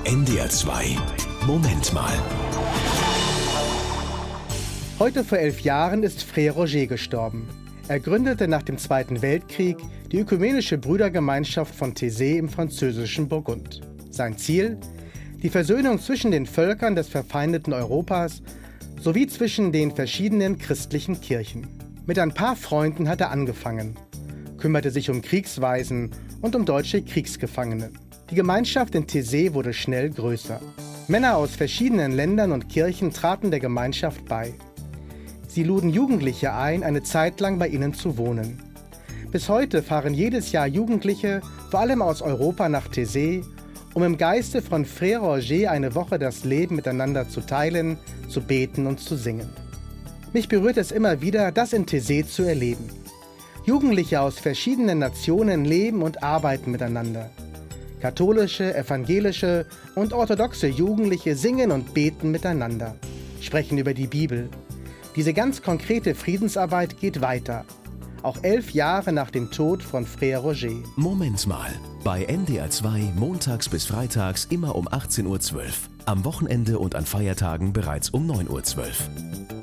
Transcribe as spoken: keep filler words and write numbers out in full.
N D R zwei. Moment mal. Heute vor elf Jahren ist Frère Roger gestorben. Er gründete nach dem Zweiten Weltkrieg die Ökumenische Brüdergemeinschaft von Taizé im französischen Burgund. Sein Ziel? Die Versöhnung zwischen den Völkern des verfeindeten Europas sowie zwischen den verschiedenen christlichen Kirchen. Mit ein paar Freunden hat er angefangen, kümmerte sich um Kriegswaisen und um deutsche Kriegsgefangene. Die Gemeinschaft in Taizé wurde schnell größer. Männer aus verschiedenen Ländern und Kirchen traten der Gemeinschaft bei. Sie luden Jugendliche ein, eine Zeit lang bei ihnen zu wohnen. Bis heute fahren jedes Jahr Jugendliche, vor allem aus Europa, nach Taizé, um im Geiste von Frère Roger eine Woche das Leben miteinander zu teilen, zu beten und zu singen. Mich berührt es immer wieder, das in Taizé zu erleben. Jugendliche aus verschiedenen Nationen leben und arbeiten miteinander. Katholische, evangelische und orthodoxe Jugendliche singen und beten miteinander, sprechen über die Bibel. Diese ganz konkrete Friedensarbeit geht weiter, auch elf Jahre nach dem Tod von Frère Roger. Moment mal. Bei N D R zwei montags bis freitags immer um achtzehn Uhr zwölf. Am Wochenende und an Feiertagen bereits um neun Uhr zwölf.